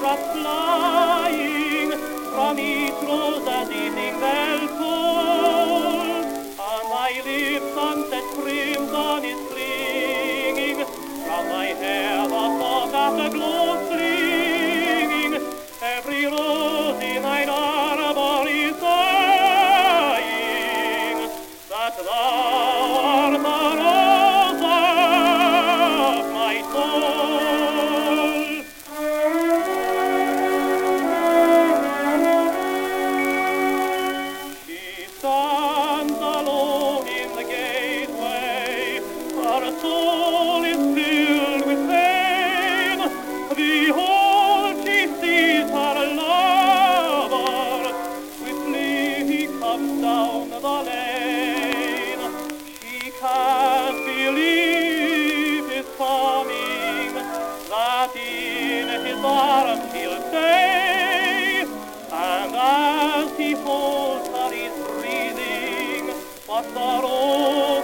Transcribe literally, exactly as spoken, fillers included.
buttercups flying from each rose as evening bells toll. On my lips sunset crimson is clinging, from my hair the thought afterglow flinging. Every rose in thine arbor is sighing that thou art the rose of my soul. She stands alone in the gateway, her soul is filled with pain. Behold, she sees her lover, swiftly he comes down the lane. She can't believe his coming, that in his arms he'll stay. And as he holds her, he's breathing, but the rose